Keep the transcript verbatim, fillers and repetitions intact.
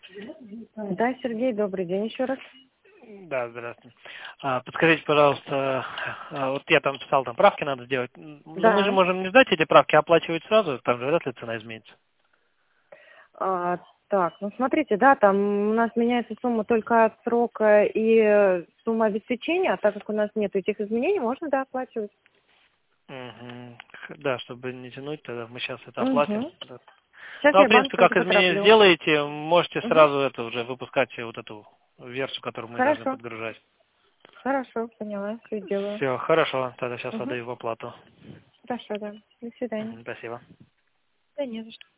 Да, Сергей, добрый день еще раз. Да, здравствуйте. А, подскажите, пожалуйста, а, вот я там писал, там правки надо сделать. Но мы же Да. можем не ждать эти правки, а оплачивать сразу, там же вряд ли цена изменится. А, так, ну смотрите, да, там у нас меняется сумма только от срока и э, сумма обеспечения, а так как у нас нет этих изменений, можно, да, оплачивать. Мгм. Х- Да, чтобы не тянуть, тогда мы сейчас это оплатим. Угу. Да. Сейчас Ну, а в я принципе, банк как тоже изменения потороплю. сделаете, можете Угу. сразу это уже выпускать вот эту версию, которую мы должны Хорошо, подгружать. хорошо, поняла, все сделаю. Все, хорошо, тогда сейчас Угу. отдаю в оплату. Хорошо, да. До свидания. Мгм, спасибо. Да не за что.